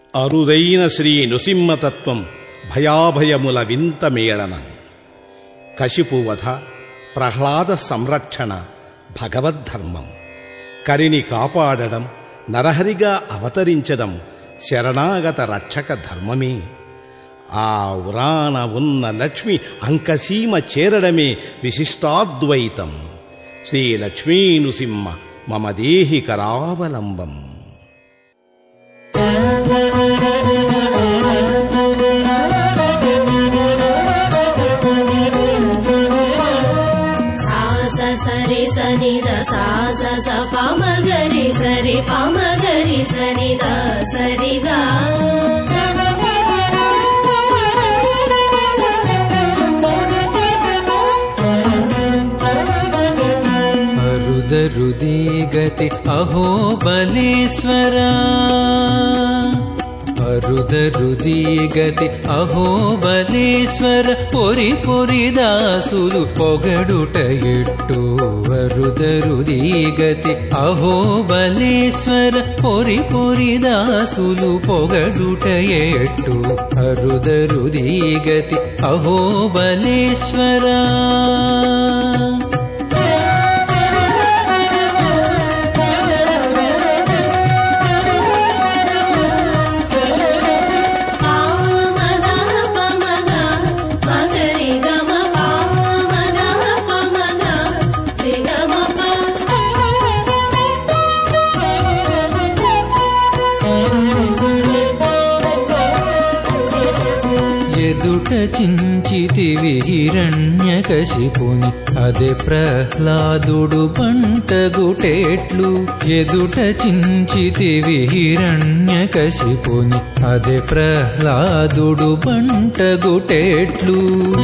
అరుదైన శ్రీ నృసింహతత్వం భయాభయముల వింత మేళనం. కశిపువధ, ప్రహ్లాద సంరక్షణ భగవద్ధర్మం. కరిని కాపాడడం, నరహరిగా అవతరించడం శరణాగత రక్షక ధర్మమే. ఆ ఉరాన ఉన్న లక్ష్మి అంకసీమ చేరడమే విశిష్టాద్వైతం. శ్రీ లక్ష్మీ నృసింహ మమ దేహి కరావలంబం. సరి సని ద స స పమగరి సరి పమగరి సని ద సరిగా అరుదరుది గతి అహో బలేశ్వరా, అరుదరుది గతి అహో బలేశ్వర, పొరి పొరి దాసులు పొగడుట ఎట్టు. అరుదరుది గతి అహో బలేశ్వర, పొరి పొరి దాసులు పొగడుట ఎట్టు. అరుదరుది గతి అహో బలేశ్వరా. ఎదుట చించితివి హిరణ్యకశిపుని, అదే ప్రహ్లాదుడు బంటగుటేట్లు. ఎదుట చించితివి హిరణ్యకశిపుని, అదే ప్రహ్లాదుడు బంటగుటేట్లు.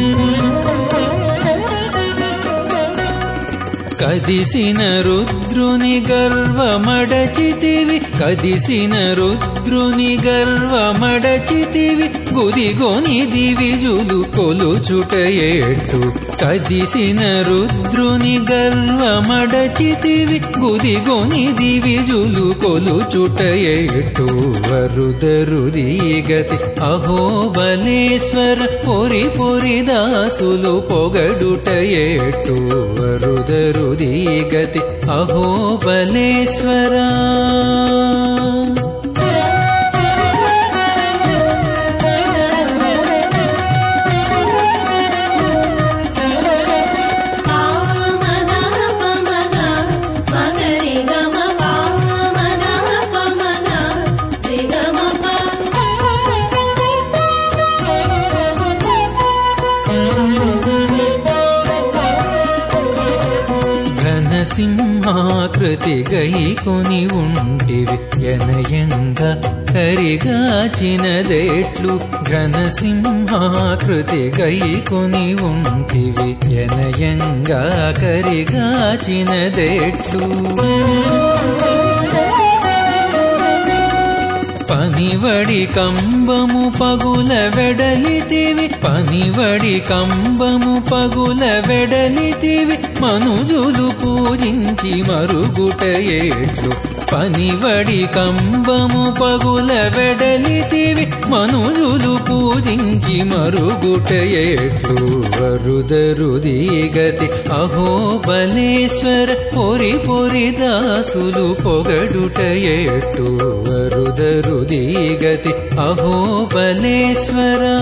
కదిసిన రుద్రుని గర్వమడచితివి, కదిసిన రుద్రుని గర్వమడచితివి, గుదిగొని దివిజులు కొలుచుట ఎట్టు. కదిసిన రుద్రుని గర్వమడచితివి, గుదిగొని దివిజులు కొలుచుట ఎట్టు. అరుదరుది గతి అహో బలేశ్వర, పొరి పొరి దాసులు పొగడుట ఎట్టు. అరుదరుది గతి అహో బలేశ్వరా. సింహాకృతి గైకొని ఉంటివి, ఎనయంగా కరిగాచినదేట్లు. ఘనసింహాకృతి గైకొని ఉంటివి, ఎనయంగా కరిగాచినదేట్లు. పనివడి కంబము పగుల వెడలితివి, పనివడి కంబము పగుల వెడలితివి, మనుజులు పూజించి మరుగుట ఎట్లు. పనివడి కంబము పగుల వెడలితివి, మనుజులు పూజించి మరుగుట ఎట్లు. అరుదరుది గతి అహో బలేశ్వర, పొరి పొరి దాసులు పొగడుట ఎట్టు. అరుదరుది గతి అహో బలేశ్వరా.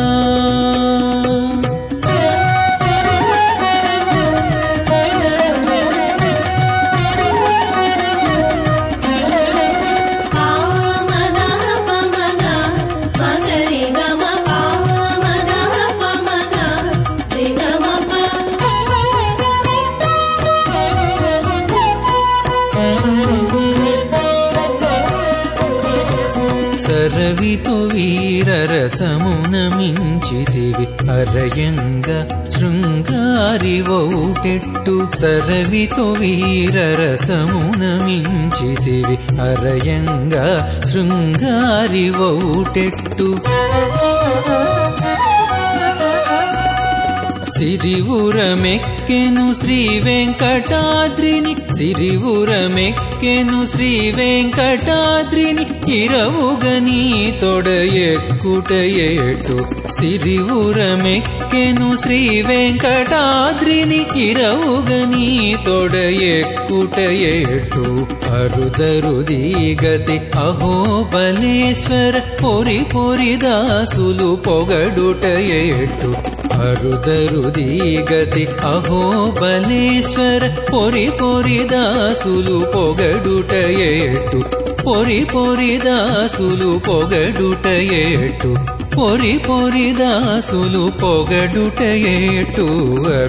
సరవితో వీరరసమున మించితివి, అరయంగా శృంగారి వౌటెట్టు. సరవితో వీరరసమున మించితివి, అరయంగా శృంగారి వౌటెట్టు. సిరివురమెక్కెను శ్రీ వెంకటాద్రిని, సిరివురమెక్కెను పురమెక్కెను శ్రీ వెంకటాద్రిని ఇరవుగని తొడయెక్కుటయేటు సిరివురమెక్కెను శ్రీ వెంకటాద్రిని ఇరవుగని తొడయెక్కుటయేటు అరుదరుదీగతి అహోబలేశ్వర పొరి పొరి దాసులు పొగడుటయేటు అరుదరుదీగతి అహోబలేశ్వర పొరి పొరి దాసులు పొగడుటయేటు పొరి పొరి దాసులు పొగడుటయేటు పొరి పొరి దాసులు పొగడుటయేటు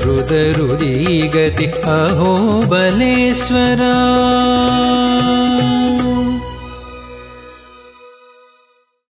అరుదరుదీగతి అహోబలేశ్వరా